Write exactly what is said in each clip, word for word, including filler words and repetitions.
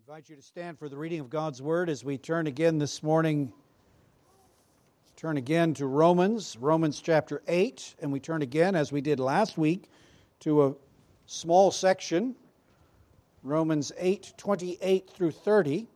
I invite you to stand for the reading of God's Word as we turn again this morning, turn again to Romans, Romans chapter eight, and we turn again, as we did last week, to a small section, Romans eight, twenty-eight through thirty,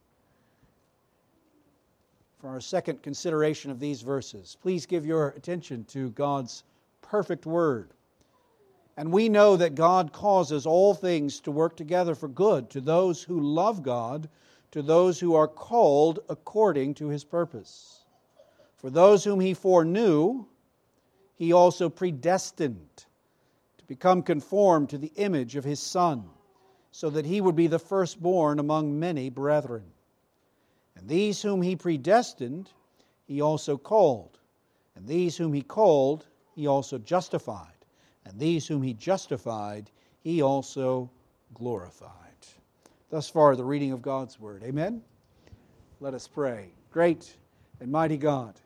for our second consideration of these verses. Please give your attention to God's perfect Word. And we know that God causes all things to work together for good to those who love God, to those who are called according to His purpose. For those whom He foreknew, He also predestined to become conformed to the image of His Son, so that He would be the firstborn among many brethren. And these whom He predestined, He also called. And these whom He called, He also justified. And these whom He justified, He also glorified. Thus far, the reading of God's Word. Amen? Let us pray. Great and mighty God,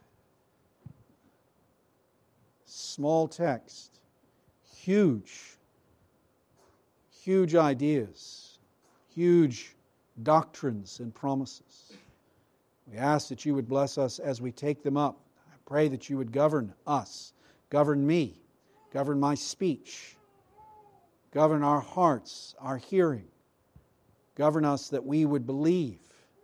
small text, huge, huge ideas, huge doctrines and promises. We ask that You would bless us as we take them up. I pray that You would govern us, govern me, govern my speech, govern our hearts, our hearing, govern us that we would believe,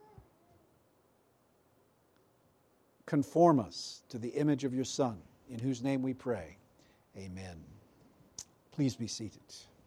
conform us to the image of Your Son, in whose name we pray. Amen. Please be seated.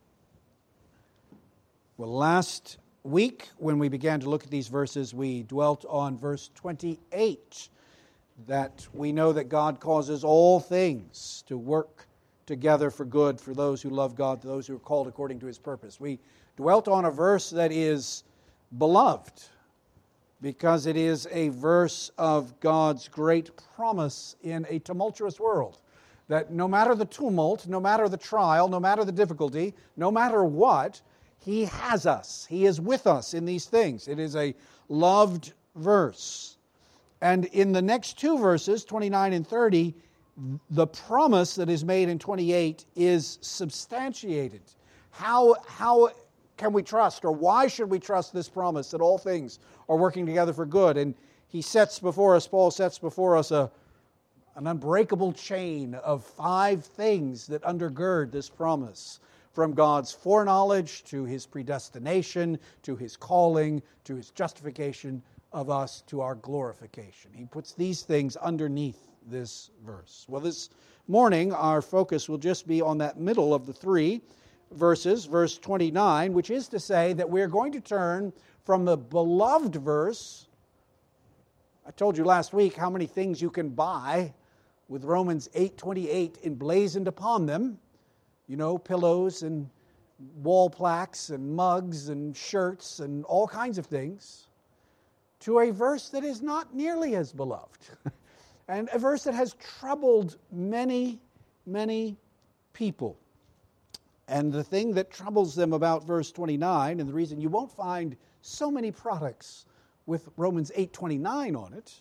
Well, last week, when we began to look at these verses, we dwelt on verse twenty-eight, that we know that God causes all things to work together for good for those who love God, to those who are called according to His purpose. We dwelt on a verse that is beloved because it is a verse of God's great promise in a tumultuous world. That no matter the tumult, no matter the trial, no matter the difficulty, no matter what, He has us. He is with us in these things. It is a loved verse. And in the next two verses, twenty-nine and thirty, the promise that is made in twenty-eight is substantiated. How, how can we trust, or why should we trust this promise that all things are working together for good? And he sets before us, Paul sets before us a, an unbreakable chain of five things that undergird this promise. From God's foreknowledge to His predestination, to His calling, to His justification of us, to our glorification. He puts these things underneath this verse. Well, this morning our focus will just be on that middle of the three verses, verse twenty-nine, which is to say that we're going to turn from the beloved verse. I told you last week how many things you can buy with Romans eight twenty-eight emblazoned upon them. You know, pillows and wall plaques and mugs and shirts and all kinds of things, to a verse that is not nearly as beloved. And a verse that has troubled many, many people. And the thing that troubles them about verse twenty-nine, and the reason you won't find so many products with Romans eight twenty-nine on it,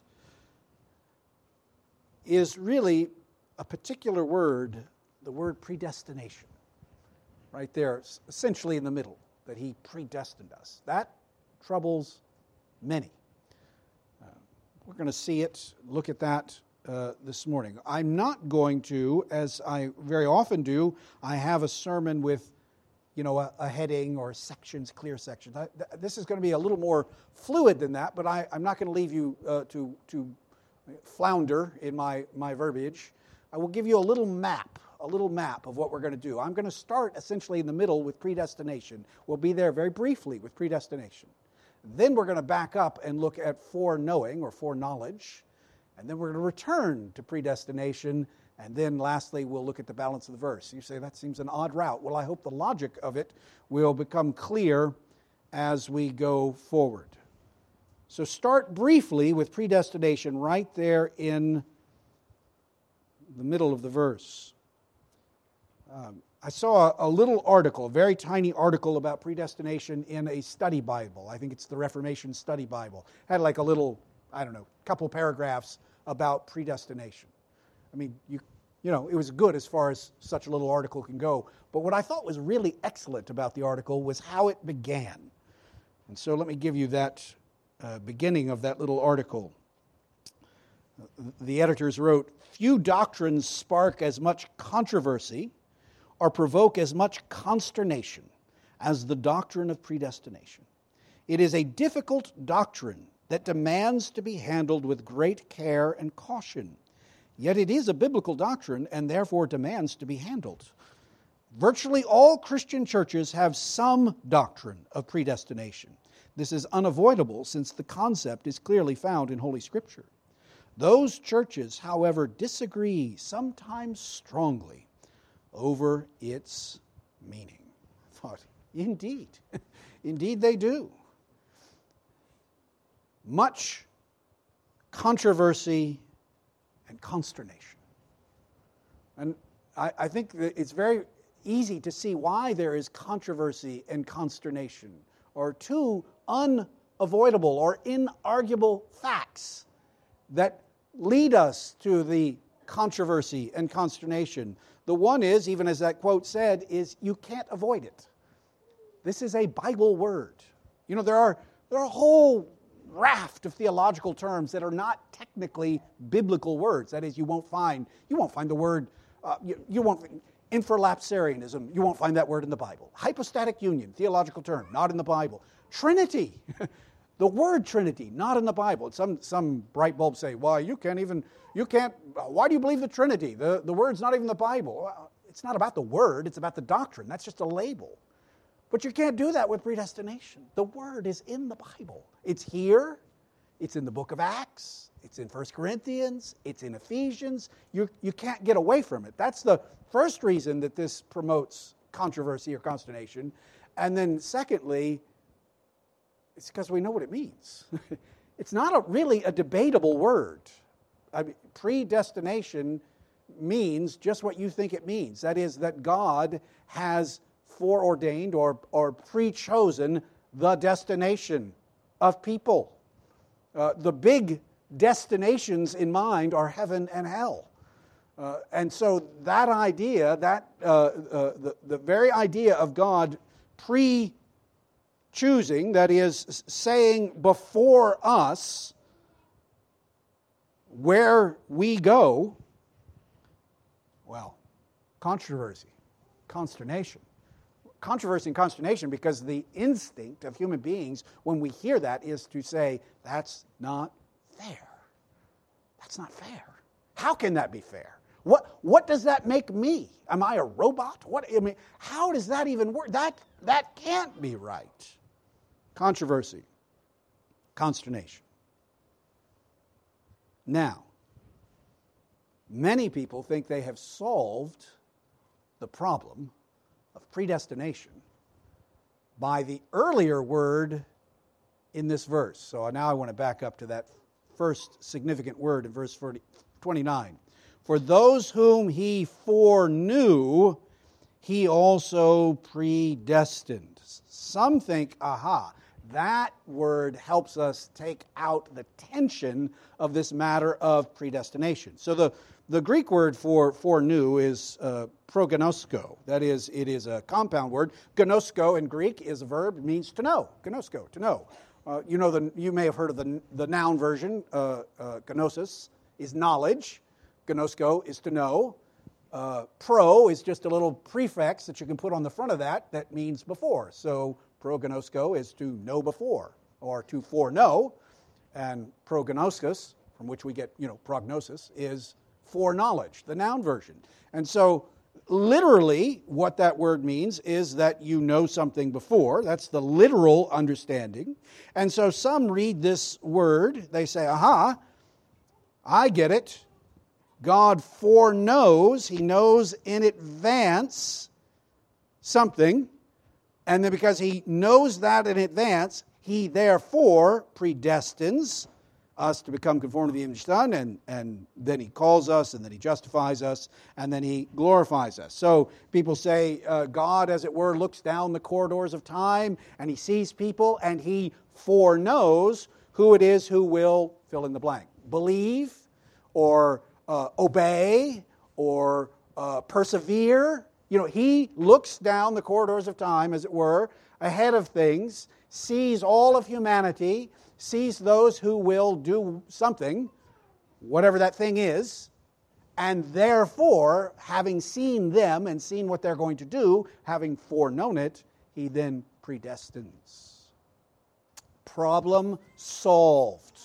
is really a particular word, the word predestination. Right there, essentially in the middle, that He predestined us. That troubles many. We're going to see it, look at that uh, this morning. I'm not going to, as I very often do, I have a sermon with, you know, a, a heading or sections, clear sections. I, th- this is going to be a little more fluid than that, but I, I'm not going to leave you uh, to, to flounder in my, my verbiage. I will give you a little map, a little map of what we're going to do. I'm going to start essentially in the middle with predestination. We'll be there very briefly with predestination. Then we're going to back up and look at foreknowing or foreknowledge. And then we're going to return to predestination. And then lastly, we'll look at the balance of the verse. You say, that seems an odd route. Well, I hope the logic of it will become clear as we go forward. So start briefly with predestination right there in the middle of the verse. Um, I saw a little article, a very tiny article about predestination in a study Bible. I think it's the Reformation Study Bible. It had like a little, I don't know, couple paragraphs about predestination. I mean, you you know, it was good as far as such a little article can go. But what I thought was really excellent about the article was how it began. And so let me give you that uh, beginning of that little article. The editors wrote, "Few doctrines spark as much controversy or provoke as much consternation as the doctrine of predestination. It is a difficult doctrine that demands to be handled with great care and caution. Yet it is a biblical doctrine and therefore demands to be handled. Virtually all Christian churches have some doctrine of predestination. This is unavoidable since the concept is clearly found in Holy Scripture. Those churches, however, disagree, sometimes strongly, over its meaning." I thought, indeed, indeed they do. Much controversy and consternation. And I, I think that it's very easy to see why there is controversy and consternation, or two unavoidable or inarguable facts that lead us to the controversy and consternation. The one is, even as that quote said, is you can't avoid it. This is a Bible word. You know, there are there are a whole raft of theological terms that are not technically biblical words. That is, you won't find you won't find the word uh, you, you won't infralapsarianism. You won't find that word in the Bible. Hypostatic union, theological term, not in the Bible. Trinity, the word Trinity, not in the Bible. Some some bright bulbs say, "Why you can't even you can't? Why do you believe the Trinity? The the word's not even in the Bible." Well, it's not about the word; it's about the doctrine. That's just a label. But you can't do that with predestination. The word is in the Bible. It's here. It's in the book of Acts. It's in First Corinthians. It's in Ephesians. You, you can't get away from it. That's the first reason that this promotes controversy or consternation. And then secondly, it's because we know what it means. It's not a, really a debatable word. I mean, predestination means just what you think it means. That is, that God has foreordained or, or pre-chosen the destination of people. Uh, the big destinations in mind are heaven and hell. Uh, and so that idea, that uh, uh, the, the very idea of God pre-choosing, that is, saying before us where we go, well, controversy, consternation. Controversy and consternation because the instinct of human beings when we hear that is to say, that's not fair. That's not fair. How can that be fair? What what does that make me? Am I a robot? What I mean, how does that even work? That that can't be right. Controversy, consternation. Now, many people think they have solved the problem of predestination by the earlier word in this verse. So now I want to back up to that first significant word in verse twenty-nine. For those whom he foreknew, he also predestined. Some think, aha, that word helps us take out the tension of this matter of predestination. So the The Greek word for foreknew is uh, prognosko. That is, it is a compound word. Gnosko in Greek is a verb. It means to know. Gnosko, to know. Uh, you know, the, you may have heard of the, the noun version. Uh, uh, gnosis is knowledge. Gnosko is to know. Uh, pro is just a little prefix that you can put on the front of that that means before. So prognosko is to know before or to foreknow. And prognoskos, from which we get, you know, prognosis, is foreknowledge, the noun version. And so literally what that word means is that you know something before. That's the literal understanding. And so some read this word, they say, aha, I get it. God foreknows, he knows in advance something, and then because he knows that in advance, he therefore predestines us to become conformed to the image of the Son, and, and then he calls us, and then he justifies us, and then he glorifies us. So people say uh, God, as it were, looks down the corridors of time, and he sees people, and he foreknows who it is who will fill in the blank. Believe, or uh, obey, or uh, persevere You know, he looks down the corridors of time, as it were, ahead of things, sees all of humanity, sees those who will do something, whatever that thing is, and therefore, having seen them and seen what they're going to do, having foreknown it, he then predestines. Problem solved.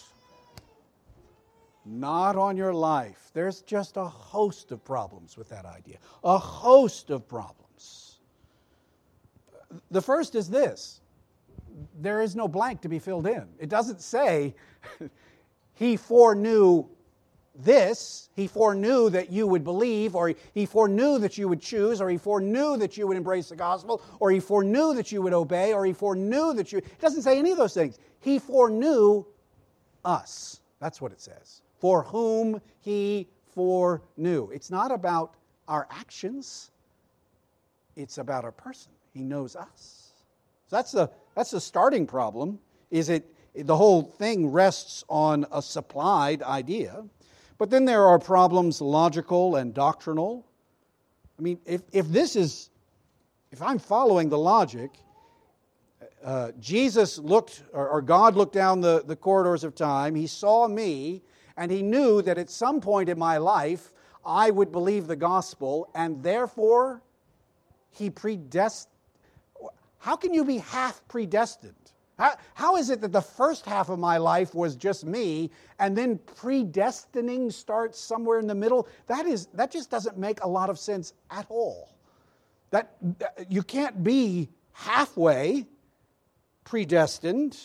Not on your life. There's just a host of problems with that idea. A host of problems. The first is this. There is no blank to be filled in. It doesn't say, he foreknew this, he foreknew that you would believe, or he foreknew that you would choose, or he foreknew that you would embrace the gospel, or he foreknew that you would obey, or he foreknew that you... It doesn't say any of those things. He foreknew us. That's what it says. For whom he foreknew. It's not about our actions. It's about our person. He knows us. So that's the that's the starting problem. Is it the whole thing rests on a supplied idea. But then there are problems, logical and doctrinal. I mean, if, if this is, if I'm following the logic, uh, Jesus looked, or, or God looked down the, the corridors of time, he saw me, and he knew that at some point in my life, I would believe the gospel, and therefore, he predestined. How can you be half predestined? How, how is it that the first half of my life was just me, and then predestining starts somewhere in the middle? That is, that just doesn't make a lot of sense at all. That, that you can't be halfway predestined.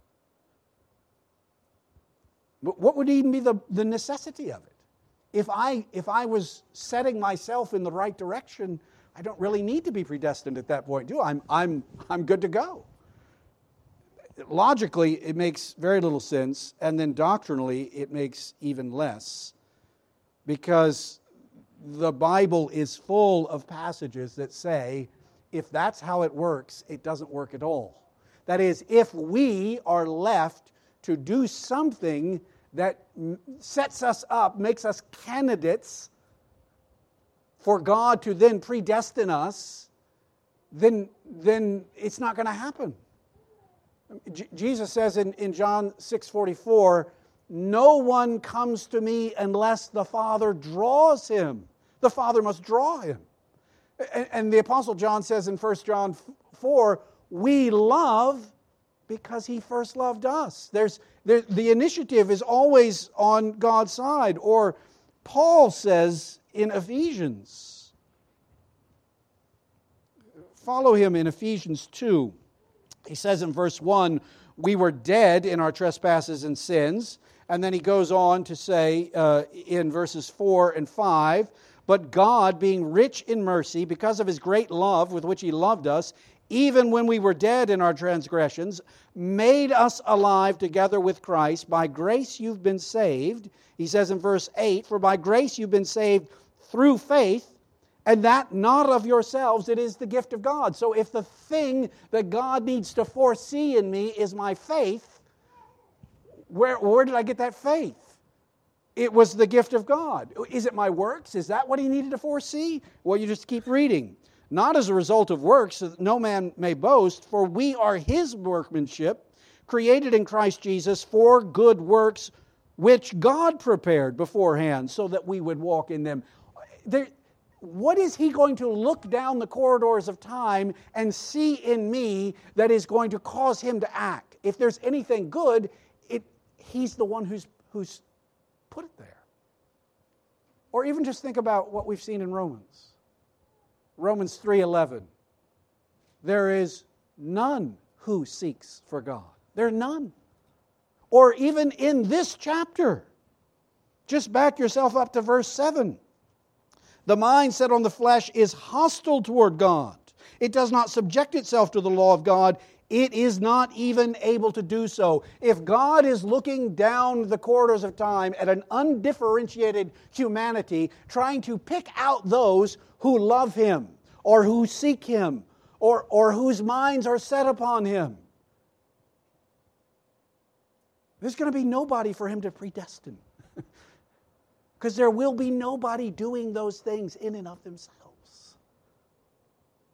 What would even be the, the necessity of it? If I if I was setting myself in the right direction, I don't really need to be predestined at that point, do I? I'm I'm I'm good to go. Logically, it makes very little sense, and then doctrinally, it makes even less, because the Bible is full of passages that say, if that's how it works, it doesn't work at all. That is, if we are left to do something that sets us up, makes us candidates for God to then predestine us, then, then it's not going to happen. J- Jesus says in, in John six forty-four, no one comes to me unless the Father draws him. The Father must draw him. And, and the Apostle John says in First John four, we love because he first loved us. There's there, the initiative is always on God's side. Or Paul says in Ephesians, follow him in Ephesians two. He says in verse one, we were dead in our trespasses and sins. And then he goes on to say uh, in verses four and five, but God, being rich in mercy, because of his great love with which he loved us, even when we were dead in our transgressions, made us alive together with Christ. By grace you've been saved. He says in verse eight, for by grace you've been saved through faith, and that not of yourselves, it is the gift of God. So if the thing that God needs to foresee in me is my faith, where, where did I get that faith? It was the gift of God. Is it my works? Is that what he needed to foresee? Well, you just keep reading. Not as a result of works, so that no man may boast, for we are his workmanship, created in Christ Jesus for good works, which God prepared beforehand, so that we would walk in them. There, what is he going to look down the corridors of time and see in me that is going to cause him to act? If there's anything good, it, he's the one who's, who's put it there. Or even just think about what we've seen in Romans. Romans three eleven. There is none who seeks for God. There are none. Or even in this chapter, just back yourself up to verse seven. The mind set on the flesh is hostile toward God. It does not subject itself to the law of God. It is not even able to do so. If God is looking down the corridors of time at an undifferentiated humanity, trying to pick out those who love him, or who seek him, or, or whose minds are set upon him, there's going to be nobody for him to predestine. Because there will be nobody doing those things in and of themselves.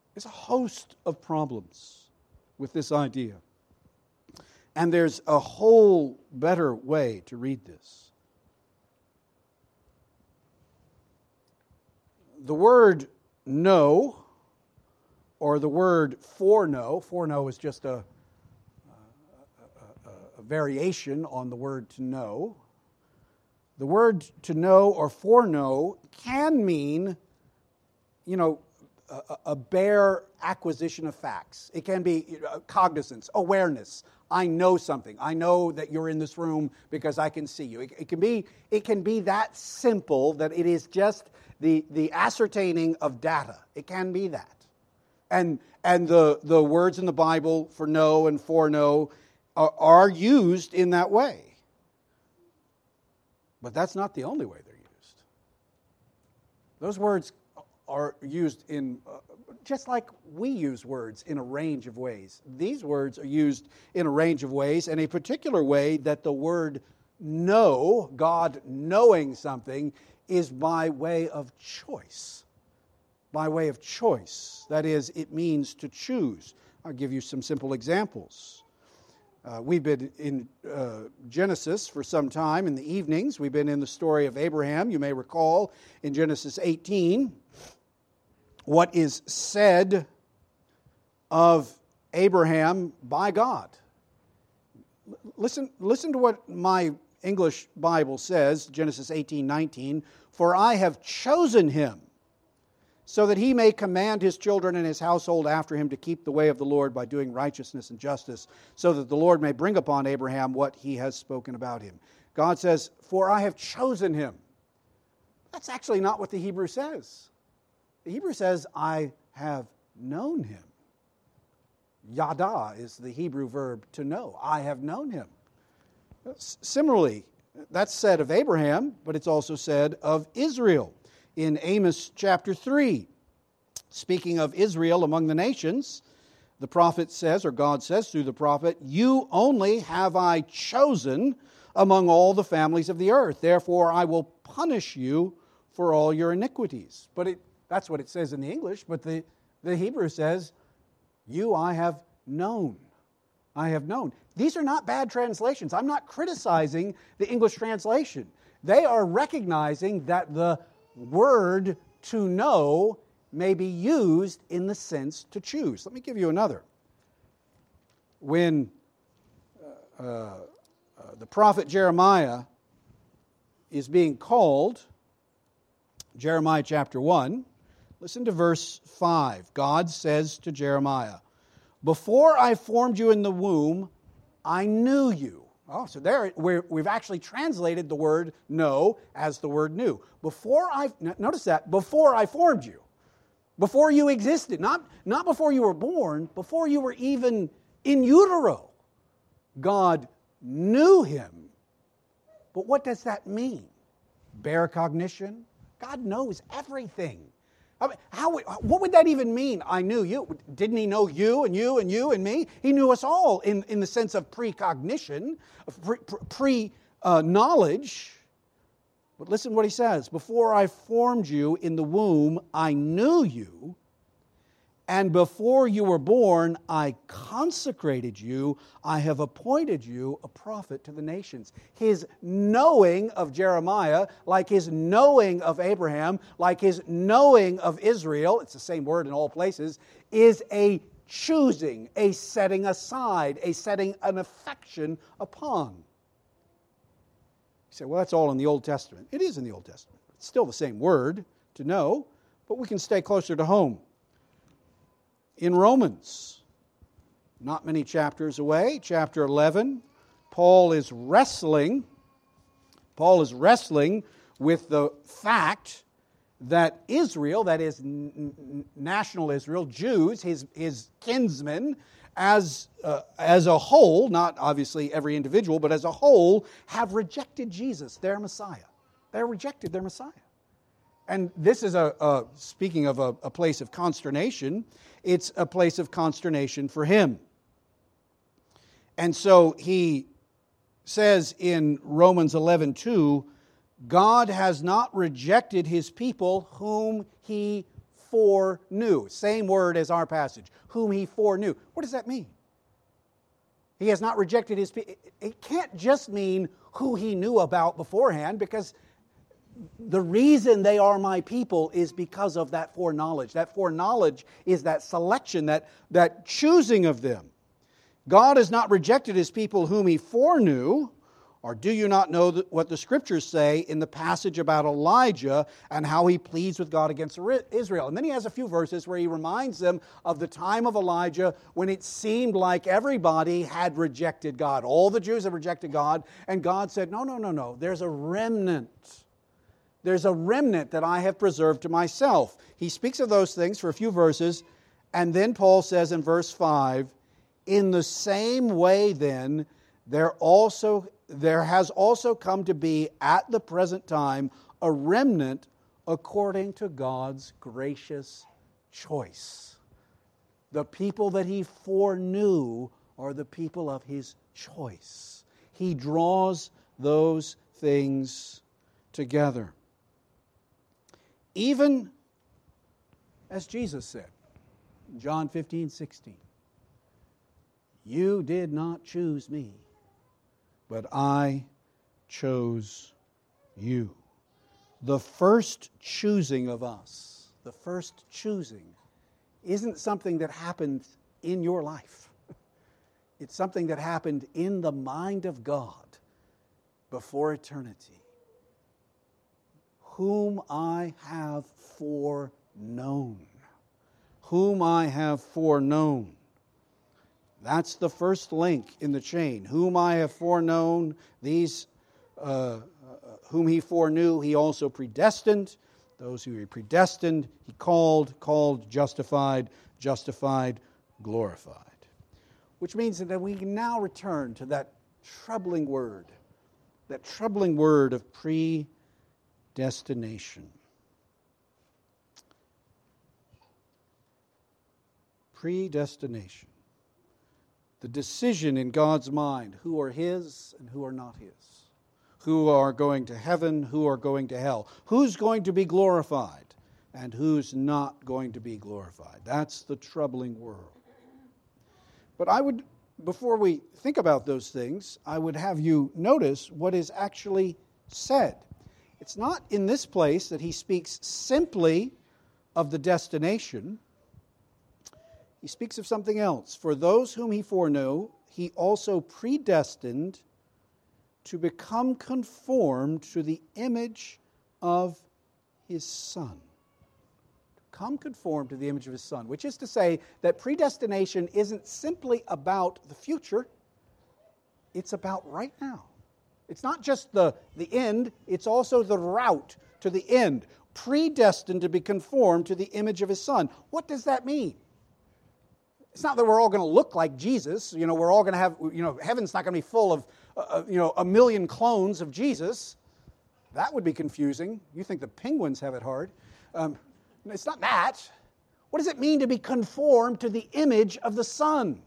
There's a host of problems with this idea. And there's a whole better way to read this. The word know, or the word foreknow, foreknow is just a, a, a, a variation on the word to know. The word to know or foreknow can mean, you know, a, a bare acquisition of facts. It can be cognizance, awareness. I know something. I know that you're in this room because I can see you. It, it can be, it can be that simple that it is just the, the ascertaining of data. It can be that. And, and the, the words in the Bible for know and foreknow are, are used in that way. But that's not the only way they're used. Those words are used in, uh, just like we use words in a range of ways. These words are used in a range of ways, and a particular way that the word know, God knowing something, is by way of choice. By way of choice. That is, it means to choose. I'll give you some simple examples. Uh, we've been in uh, Genesis for some time in the evenings. We've been in the story of Abraham. You may recall in Genesis eighteen what is said of Abraham by God. Listen, listen to what my English Bible says, Genesis eighteen nineteen. For I have chosen him, so that he may command his children and his household after him to keep the way of the Lord by doing righteousness and justice, so that the Lord may bring upon Abraham what he has spoken about him. God says, for I have chosen him. That's actually not what the Hebrew says. The Hebrew says, I have known him. Yada is the Hebrew verb to know. I have known him. Similarly, that's said of Abraham, but it's also said of Israel. In Amos chapter three, speaking of Israel among the nations, the prophet says, or God says through the prophet, you only have I chosen among all the families of the earth. Therefore I will punish you for all your iniquities. But it, that's what it says in the English, but the, the Hebrew says, you I have known. I have known. These are not bad translations. I'm not criticizing the English translation. They are recognizing that the word to know may be used in the sense to choose. Let me give you another. When uh, uh, the prophet Jeremiah is being called, Jeremiah chapter one, listen to verse five. God says to Jeremiah, before I formed you in the womb, I knew you. Oh, so there we're, we've actually translated the word know as the word knew. Before I, notice that, before I formed you, before you existed, not, not before you were born, before you were even in utero, God knew him. But what does that mean? Bare cognition? God knows everything. I mean, how, what would that even mean? I knew you. Didn't he know you and you and you and me? He knew us all in, in the sense of precognition, of pre-knowledge. But listen what he says. Before I formed you in the womb, I knew you. And before you were born, I consecrated you. I have appointed you a prophet to the nations. His knowing of Jeremiah, like his knowing of Abraham, like his knowing of Israel, it's the same word in all places, is a choosing, a setting aside, a setting an affection upon. You say, well, that's all in the Old Testament. It is in the Old Testament. It's still the same word, to know, but we can stay closer to home. In Romans, not many chapters away, chapter eleven, Paul is wrestling, Paul is wrestling with the fact that Israel, that is n- n- national Israel, Jews, his, his kinsmen, as, uh, as a whole, not obviously every individual, but as a whole, have rejected Jesus, their Messiah. They rejected their Messiah. And this is, a, a speaking of a, a place of consternation, it's a place of consternation for him. And so he says in Romans eleven two, God has not rejected his people whom he foreknew. Same word as our passage. Whom he foreknew. What does that mean? He has not rejected his people. It can't just mean who he knew about beforehand, because the reason they are my people is because of that foreknowledge. That foreknowledge is that selection, that, that choosing of them. God has not rejected his people whom he foreknew. Or do you not know what the Scriptures say in the passage about Elijah and how he pleads with God against Israel? And then he has a few verses where he reminds them of the time of Elijah when it seemed like everybody had rejected God. All the Jews had rejected God, and God said, no, no, no, no. There's a remnant. There's a remnant that I have preserved to myself. He speaks of those things for a few verses, and then Paul says in verse five, in the same way then, there also there has also come to be at the present time a remnant according to God's gracious choice. The people that he foreknew are the people of his choice. He draws those things together. Even as Jesus said in John fifteen sixteen, you did not choose me, but I chose you. The first choosing of us, the first choosing, isn't something that happened in your life. It's something that happened in the mind of God before eternity. Whom I have foreknown. Whom I have foreknown. That's the first link in the chain. Whom I have foreknown, these uh, whom he foreknew, he also predestined. Those who he predestined, he called, called, justified, justified, glorified. Which means that we can now return to that troubling word, that troubling word of predestination. Predestination. The decision in God's mind, who are his and who are not his. Who are going to heaven, who are going to hell. Who's going to be glorified and who's not going to be glorified. That's the troubling world. But I would, before we think about those things, I would have you notice what is actually said. It's not in this place that he speaks simply of the destination. He speaks of something else. For those whom he foreknew, he also predestined to become conformed to the image of his Son. To become conformed to the image of his Son, which is to say that predestination isn't simply about the future, it's about right now. It's not just the, the end, it's also the route to the end. Predestined to be conformed to the image of his Son. What does that mean? It's not that we're all going to look like Jesus. You know, we're all going to have, you know, heaven's not going to be full of, uh, you know, a million clones of Jesus. That would be confusing. You think the penguins have it hard. Um, it's not that. What does it mean to be conformed to the image of the Son?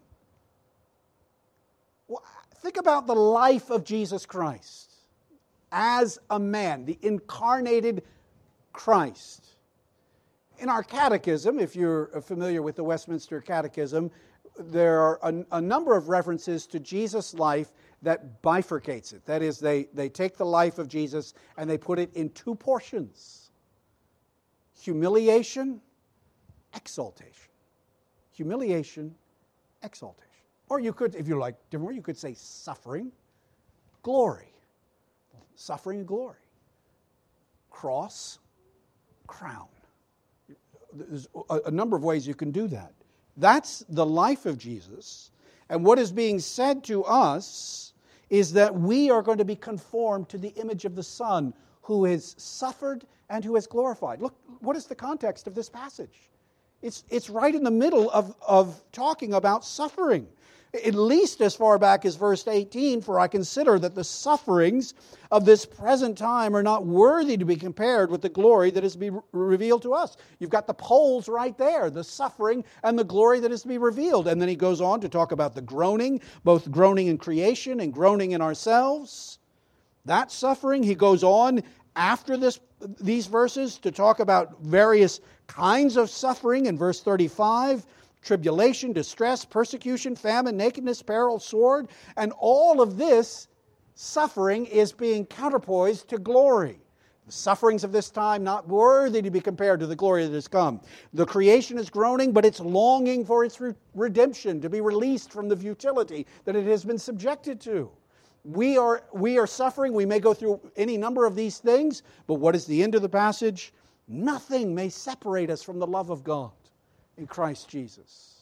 Well, think about the life of Jesus Christ as a man, the incarnated Christ. In our catechism, if you're familiar with the Westminster Catechism, there are a, a number of references to Jesus' life that bifurcates it. That is, they, they take the life of Jesus and they put it in two portions. Humiliation, exaltation. Humiliation, exaltation. Or you could, if you like different word, you could say suffering, glory. Suffering and glory. Cross, crown. There's a number of ways you can do that. That's the life of Jesus. And what is being said to us is that we are going to be conformed to the image of the Son who has suffered and who has glorified. Look, what is the context of this passage? It's, it's right in the middle of, of talking about suffering. At least as far back as verse eighteen, for I consider that the sufferings of this present time are not worthy to be compared with the glory that is to be re- revealed to us. You've got the poles right there, the suffering and the glory that is to be revealed. And then he goes on to talk about the groaning, both groaning in creation and groaning in ourselves. That suffering, he goes on after this these verses to talk about various kinds of suffering in verse thirty-five, tribulation, distress, persecution, famine, nakedness, peril, sword, and all of this suffering is being counterpoised to glory. The sufferings of this time not worthy to be compared to the glory that has come. The creation is groaning, but it's longing for its re- redemption, to be released from the futility that it has been subjected to. We are, we are suffering. We may go through any number of these things, but what is the end of the passage? Nothing may separate us from the love of God in Christ Jesus.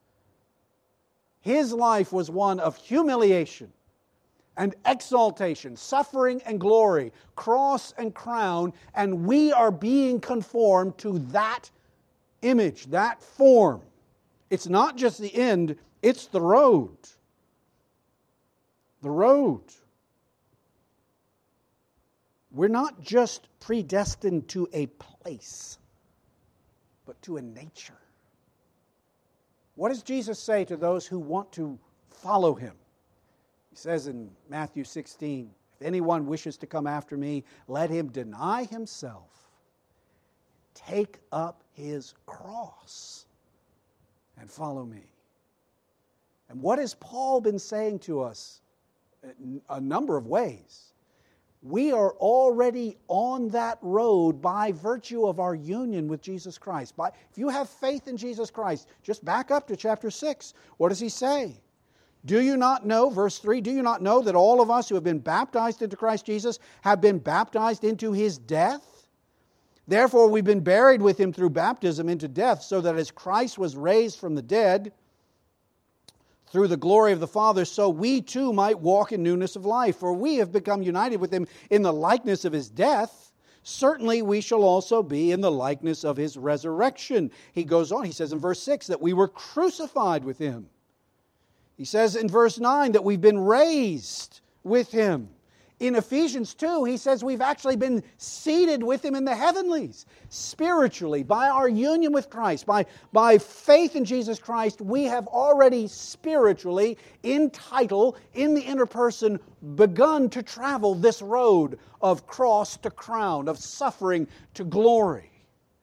His life was one of humiliation and exaltation, suffering and glory, cross and crown, and we are being conformed to that image, that form. It's not just the end, it's the road. The road. We're not just predestined to a place, but to a nature. What does Jesus say to those who want to follow Him? He says in Matthew sixteen, if anyone wishes to come after me, let him deny himself, take up his cross, and follow me. And what has Paul been saying to us in a number of ways? We are already on that road by virtue of our union with Jesus Christ. By, if you have faith in Jesus Christ, just back up to chapter six. What does he say? Do you not know, verse three, do you not know that all of us who have been baptized into Christ Jesus have been baptized into His death? Therefore we've been buried with Him through baptism into death, so that as Christ was raised from the dead through the glory of the Father, so we too might walk in newness of life. For we have become united with Him in the likeness of His death. Certainly we shall also be in the likeness of His resurrection. He goes on, he says in verse six, that we were crucified with Him. He says in verse nine that we've been raised with Him. In Ephesians two, he says we've actually been seated with Him in the heavenlies. Spiritually, by our union with Christ, by, by faith in Jesus Christ, we have already spiritually, in title, in the inner person, begun to travel this road of cross to crown, of suffering to glory.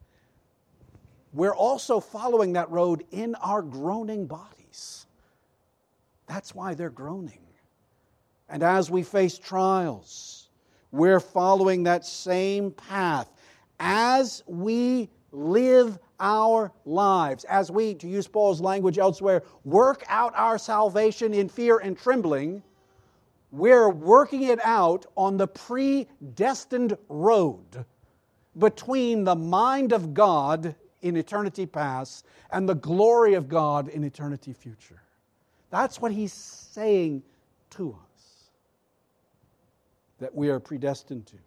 We're also following that road in our groaning bodies. That's why they're groaning. And as we face trials, we're following that same path. As we live our lives, as we, to use Paul's language elsewhere, work out our salvation in fear and trembling, we're working it out on the predestined road between the mind of God in eternity past and the glory of God in eternity future. That's what he's saying to us, that we are predestined to.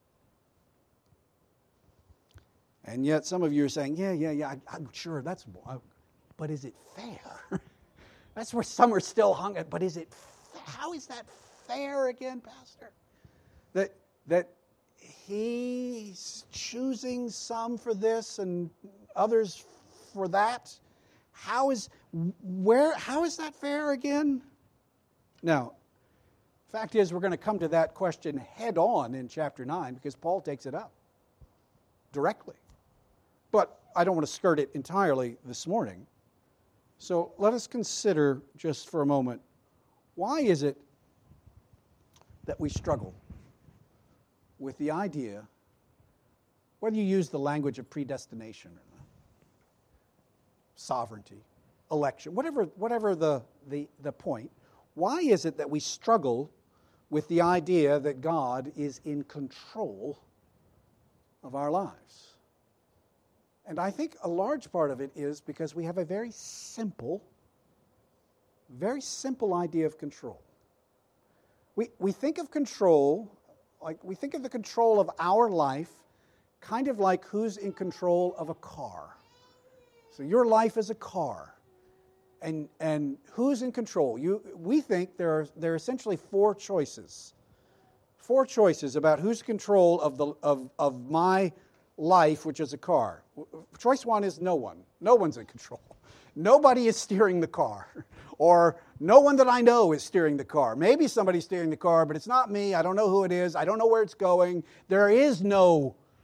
And yet some of you are saying, yeah, yeah, yeah, I'm sure that's, but is it fair? That's where some are still hung at, but is it, how is that fair again, Pastor? That, that he's choosing some for this and others for that? How is, where, how is that fair again? Now, fact is, we're going to come to that question head on in chapter nine because Paul takes it up directly. But I don't want to skirt it entirely this morning. So let us consider just for a moment, why is it that we struggle with the idea, whether you use the language of predestination or not, sovereignty, election, whatever, whatever the, the, the point, why is it that we struggle with the idea that God is in control of our lives? And I think a large part of it is because we have a very simple, very simple idea of control. We, we think of control, like we think of the control of our life kind of like who's in control of a car. So your life is a car. And and who's in control? You we think there are there are essentially four choices. Four choices about who's in control of the of, of my life, which is a car. Choice one is no one. No one's in control. Nobody is steering the car. Or no one that I know is steering the car. Maybe somebody's steering the car, but it's not me. I don't know who it is. I don't know where it's going. There is no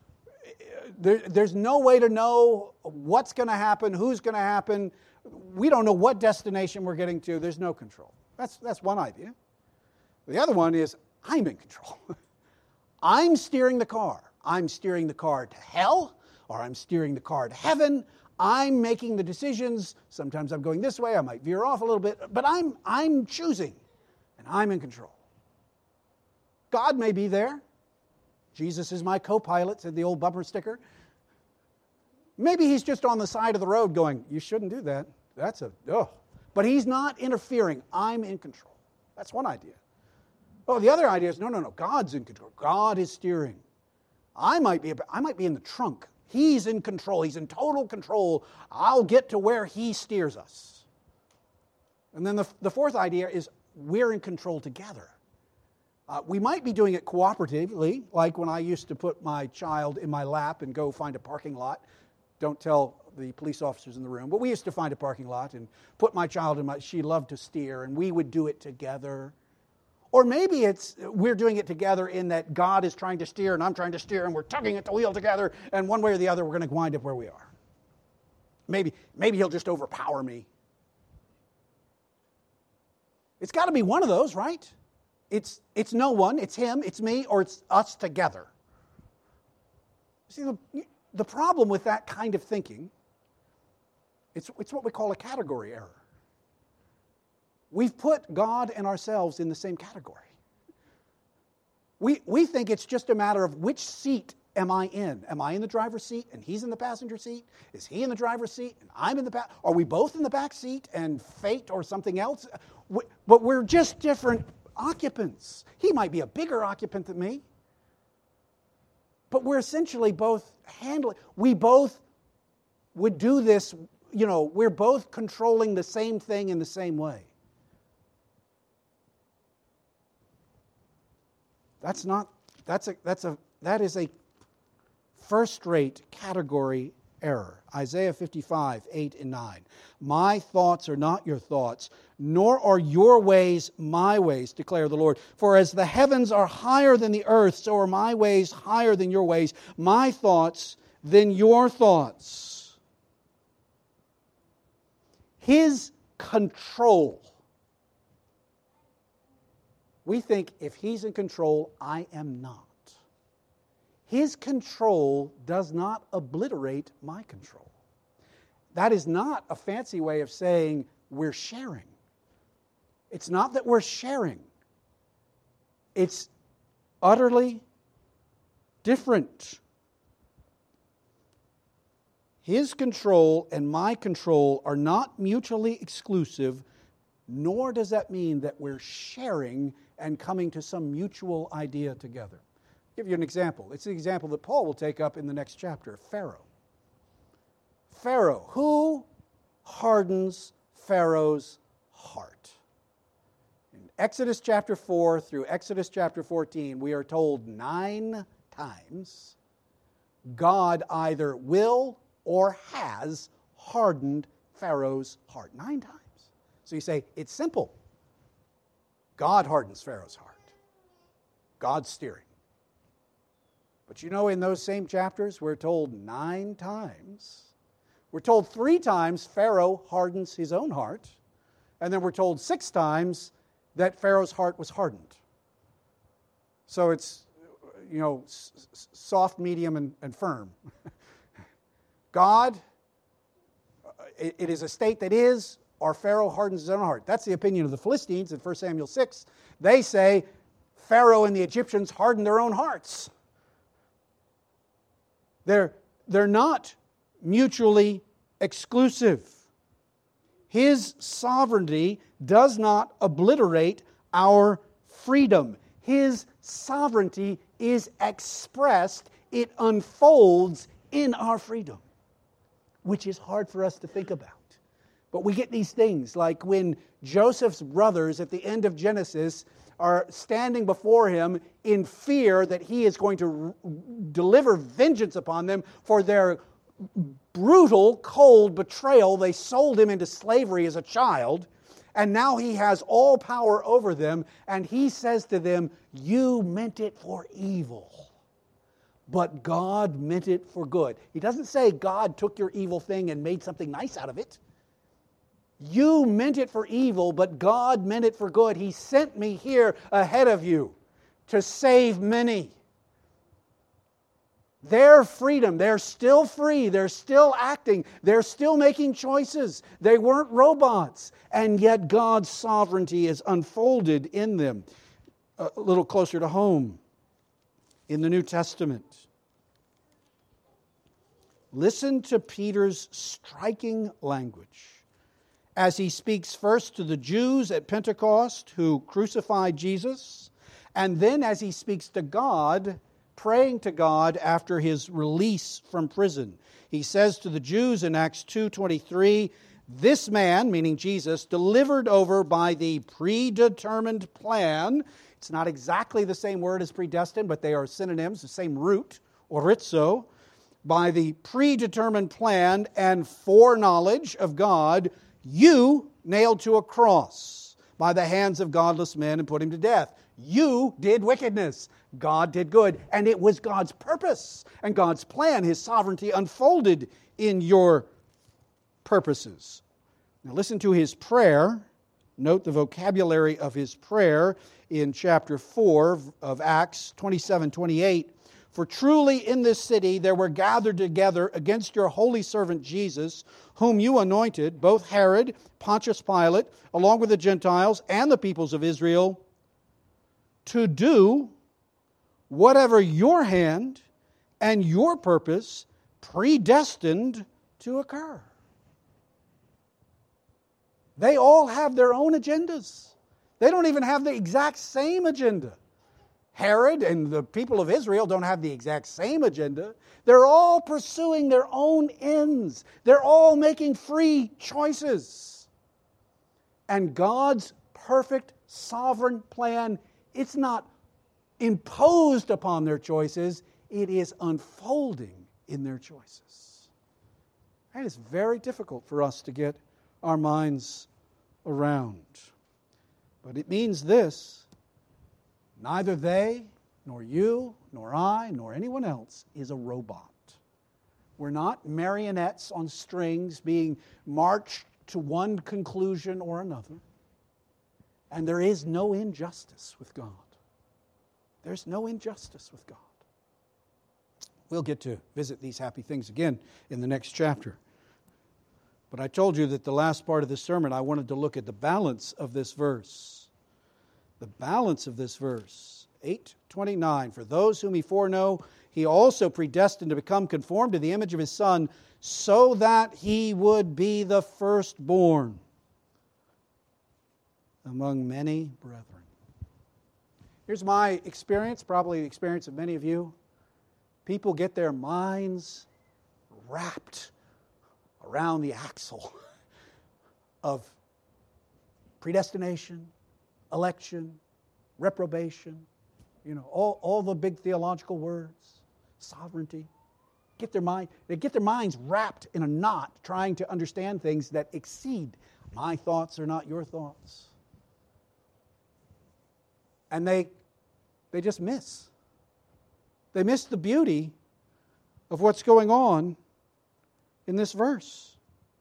there, there's no way to know what's going to happen, who's going to happen. We don't know what destination we're getting to. There's no control. That's, that's one idea. The other one is I'm in control. I'm steering the car. I'm steering the car to hell, or I'm steering the car to heaven. I'm making the decisions. Sometimes I'm going this way. I might veer off a little bit, but I'm, I'm choosing, and I'm in control. God may be there. Jesus is my co-pilot, said the old bumper sticker. Maybe he's just on the side of the road going, you shouldn't do that. That's a, oh. But he's not interfering. I'm in control. That's one idea. Oh, the other idea is, no, no, no, God's in control. God is steering. I might be, I might be in the trunk. He's in control. He's in total control. I'll get to where he steers us. And then the, the fourth idea is we're in control together. Uh, we might be doing it cooperatively, like when I used to put my child in my lap and go find a parking lot. Don't tell the police officers in the room, but we used to find a parking lot and put my child in my, she loved to steer, and we would do it together. Or maybe it's we're doing it together in that God is trying to steer and I'm trying to steer and we're tugging at the wheel together, and one way or the other we're going to wind up where we are. Maybe, maybe he'll just overpower me. It's got to be one of those, right? It's, it's no one, it's him, it's me, or it's us together. See, the, the problem with that kind of thinking, it's, it's what we call a category error. We've put God and ourselves in the same category. We, we think it's just a matter of which seat am I in? Am I in the driver's seat and he's in the passenger seat? Is he in the driver's seat and I'm in the back? Are we both in the back seat and fate or something else? We, but we're just different occupants. He might be a bigger occupant than me. But we're essentially both handling, we both would do this, you know, we're both controlling the same thing in the same way. That's not, that's a, that's a, that is a first-rate category error. Isaiah fifty-five, eight and nine. My thoughts are not your thoughts, nor are your ways my ways, declare the Lord. For as the heavens are higher than the earth, so are my ways higher than your ways, my thoughts than your thoughts. His control. We think if he's in control, I am not. His control does not obliterate my control. That is not a fancy way of saying we're sharing. It's not that we're sharing. It's utterly different. His control and my control are not mutually exclusive, nor does that mean that we're sharing and coming to some mutual idea together. I'll give you an example. It's an example that Paul will take up in the next chapter, Pharaoh. Pharaoh, who hardens Pharaoh's heart? In Exodus chapter four through Exodus chapter fourteen, we are told nine times God either will or has hardened Pharaoh's heart. Nine times. So you say, it's simple. God hardens Pharaoh's heart. God's steering. But you know, in those same chapters, we're told nine times. We're told three times Pharaoh hardens his own heart. And then we're told six times that Pharaoh's heart was hardened. So it's, you know, s- s- soft, medium, and, and firm. God, it, it is a state that is, or Pharaoh hardens his own heart. That's the opinion of the Philistines in First Samuel six. They say Pharaoh and the Egyptians hardened their own hearts. They're, they're not mutually exclusive. His sovereignty does not obliterate our freedom. His sovereignty is expressed, it unfolds in our freedom, which is hard for us to think about. But we get these things like when Joseph's brothers at the end of Genesis are standing before him in fear that he is going to r- deliver vengeance upon them for their brutal, cold betrayal. They sold him into slavery as a child, and now he has all power over them, and he says to them, "You meant it for evil, but God meant it for good. He doesn't say God took your evil thing and made something nice out of it. You meant it for evil, but God meant it for good. He sent me here ahead of you to save many. Their freedom, they're still free, they're still acting, they're still making choices. They weren't robots, and yet God's sovereignty is unfolded in them. A little closer to home, in the New Testament. Listen to Peter's striking language as he speaks first to the Jews at Pentecost who crucified Jesus, and then as he speaks to God, praying to God after his release from prison. He says to the Jews in Acts two twenty-three, "This man," meaning Jesus, "delivered over by the predetermined plan." It's not exactly the same word as predestined, but they are synonyms, the same root, orizo. "By the predetermined plan and foreknowledge of God, you nailed to a cross by the hands of godless men and put him to death." You did wickedness. God did good. And it was God's purpose and God's plan, His sovereignty unfolded in your purposes. Now listen to his prayer. Note the vocabulary of his prayer in chapter four of Acts twenty-seven twenty-eight. "For truly in this city there were gathered together against your holy servant Jesus, whom you anointed, both Herod, Pontius Pilate, along with the Gentiles and the peoples of Israel, to do whatever your hand and your purpose predestined to occur." They all have their own agendas. They don't even have the exact same agenda. Herod and the people of Israel don't have the exact same agenda. They're all pursuing their own ends. They're all making free choices. And God's perfect sovereign plan, it's not imposed upon their choices, it is unfolding in their choices. And it's very difficult for us to get our minds around. But it means this: neither they, nor you, nor I, nor anyone else is a robot. We're not marionettes on strings being marched to one conclusion or another. And there is no injustice with God. There's no injustice with God. We'll get to visit these happy things again in the next chapter. But I told you that the last part of the sermon, I wanted to look at the balance of this verse. The balance of this verse. eight twenty-nine, "For those whom He foreknow, He also predestined to become conformed to the image of His Son, so that He would be the firstborn among many brethren." Here's my experience, probably the experience of many of you. People get their minds wrapped around the axle of predestination, election, reprobation, you know, all, all the big theological words, sovereignty. Get their mind, they get their minds wrapped in a knot trying to understand things that exceed. My thoughts are not your thoughts. And they, they just miss. They miss the beauty of what's going on in this verse.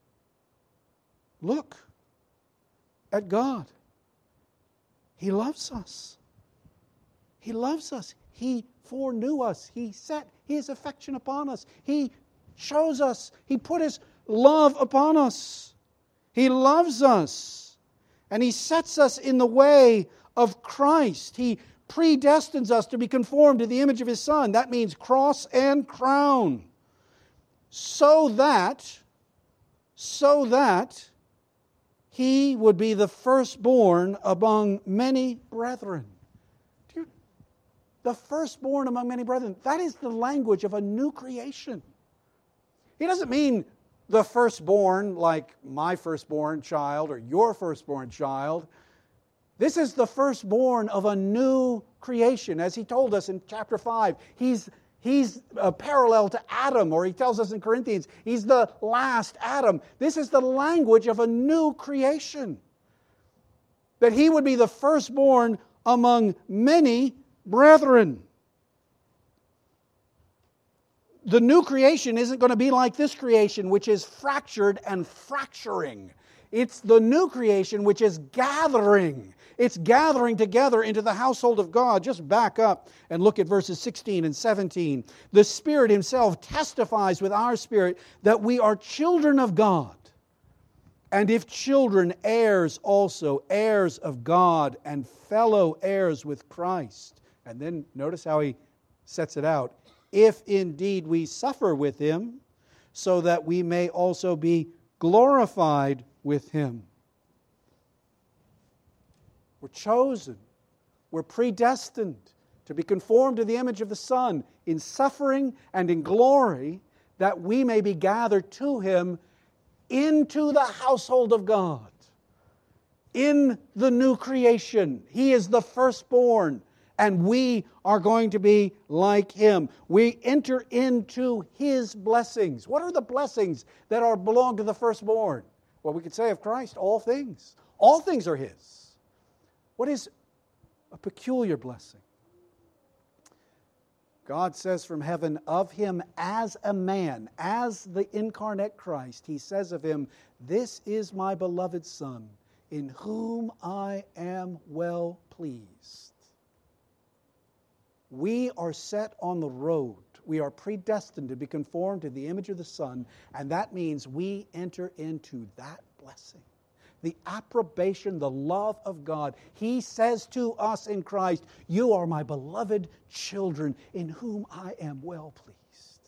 Look at God. He loves us. He loves us. He foreknew us. He set His affection upon us. He chose us. He put His love upon us. He loves us. And He sets us in the way of Christ. He predestines us to be conformed to the image of His Son. That means cross and crown. So that, so that He would be the firstborn among many brethren. You, the firstborn among many brethren. That is the language of a new creation. He doesn't mean the firstborn like my firstborn child or your firstborn child. This is the firstborn of a new creation. As he told us in chapter five, he's He's a parallel to Adam, or he tells us in Corinthians, he's the last Adam. This is the language of a new creation. That he would be the firstborn among many brethren. the new creation isn't going to be like this creation, which is fractured and fracturing. It's the new creation which is gathering. It's gathering together into the household of God. Just back up and look at verses sixteen and seventeen. The Spirit Himself testifies with our spirit that we are children of God. And if children, heirs also, heirs of God and fellow heirs with Christ. And then notice how he sets it out. If indeed we suffer with Him, so that we may also be glorified with Him. We're chosen. We're predestined to be conformed to the image of the Son in suffering and in glory, that we may be gathered to Him into the household of God, in the new creation. He is the firstborn, and we are going to be like Him. We enter into His blessings. What are the blessings that are belong to the firstborn? Well, we could say of Christ, all things. All things are His. What is a peculiar blessing? God says from heaven of Him as a man, as the incarnate Christ, He says of Him, "This is my beloved Son, in whom I am well pleased." We are set on the road. We are predestined to be conformed to the image of the Son, and that means we enter into that blessing. The approbation, the love of God. He says to us in Christ, "You are my beloved children, in whom I am well pleased."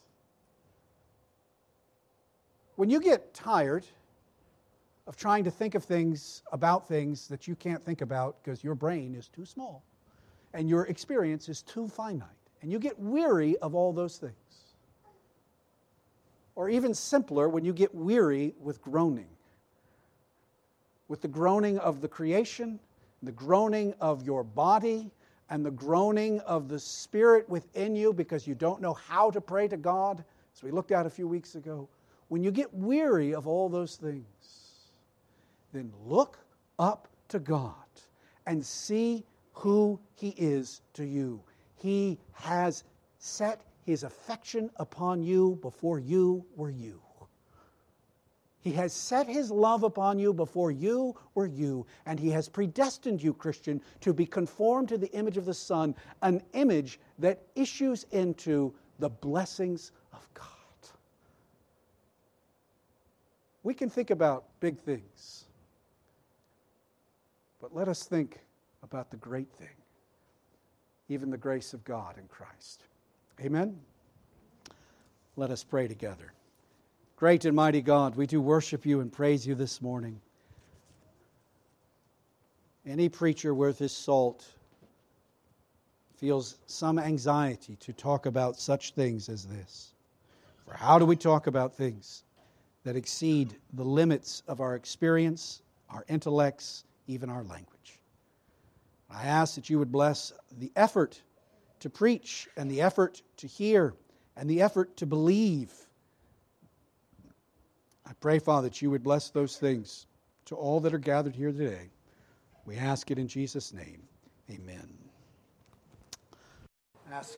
When you get tired of trying to think of things, about things that you can't think about because your brain is too small and your experience is too finite, and you get weary of all those things, or even simpler, when you get weary with groaning, with the groaning of the creation, the groaning of your body, and the groaning of the Spirit within you because you don't know how to pray to God, as we looked at a few weeks ago. When you get weary of all those things, then look up to God and see who He is to you. He has set His affection upon you before you were you. He has set His love upon you before you were you, and He has predestined you, Christian, to be conformed to the image of the Son, an image that issues into the blessings of God. We can think about big things, but let us think about the great thing, even the grace of God in Christ. Amen? Let us pray together. Great and mighty God, we do worship You and praise You this morning. Any preacher worth his salt feels some anxiety to talk about such things as this. For how do we talk about things that exceed the limits of our experience, our intellects, even our language? I ask that You would bless the effort to preach and the effort to hear and the effort to believe. I pray, Father, that You would bless those things to all that are gathered here today. We ask it in Jesus' name. Amen.